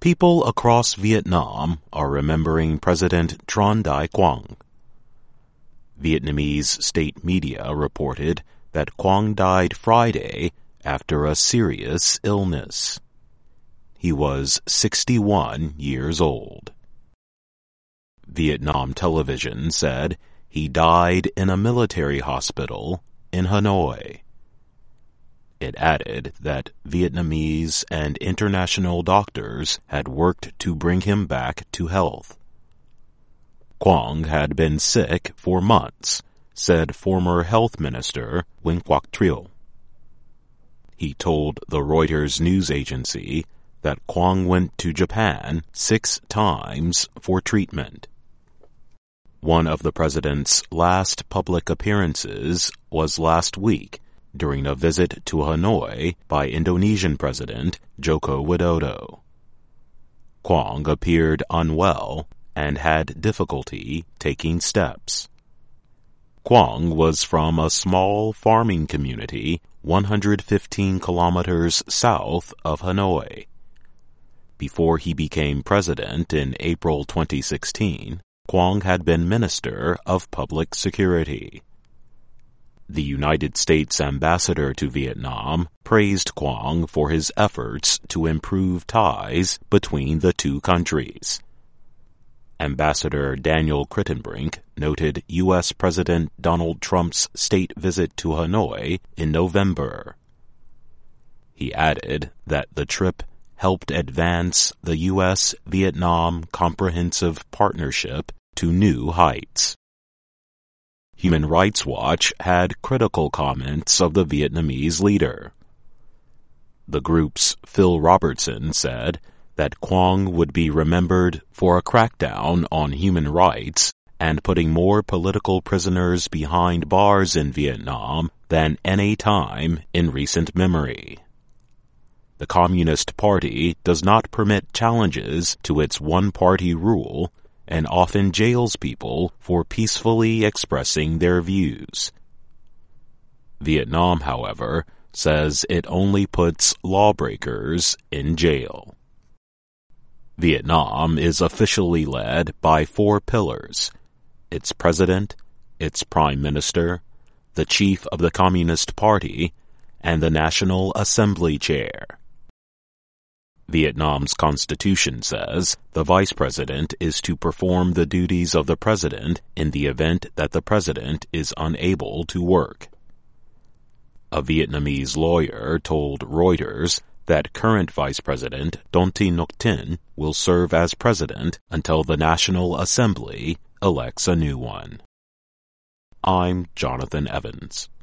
People across Vietnam are remembering President Tran Dai Quang. Vietnamese state media reported that Quang died Friday after a serious illness. He was 61 years old. Vietnam television said he died in a military hospital in Hanoi. It added that Vietnamese and international doctors had worked to bring him back to health. Quang had been sick for months, said former health minister Nguyen Quoc Trieu. He told the Reuters news agency that Quang went to Japan 6 times for treatment. One of the president's last public appearances was last week during a visit to Hanoi by Indonesian President Joko Widodo. Quang appeared unwell and had difficulty taking steps. Quang was from a small farming community 115 kilometers south of Hanoi. Before he became president in April 2016, Quang had been Minister of Public Security. The United States ambassador to Vietnam praised Quang for his efforts to improve ties between the two countries. Ambassador Daniel Kritenbrink noted U.S. President Donald Trump's state visit to Hanoi in November. He added that the trip helped advance the U.S.-Vietnam Comprehensive Partnership to new heights. Human Rights Watch had critical comments of the Vietnamese leader. The group's Phil Robertson said that Quang would be remembered for a crackdown on human rights and putting more political prisoners behind bars in Vietnam than any time in recent memory. The Communist Party does not permit challenges to its one-party rule and often jails people for peacefully expressing their views. Vietnam, however, says it only puts lawbreakers in jail. Vietnam is officially led by 4 pillars: its president, its prime minister, the chief of the Communist Party, and the National Assembly chair. Vietnam's constitution says the vice president is to perform the duties of the president in the event that the president is unable to work. A Vietnamese lawyer told Reuters that current Vice President Don Thi Ngoc Thinh will serve as president until the National Assembly elects a new one. I'm Jonathan Evans.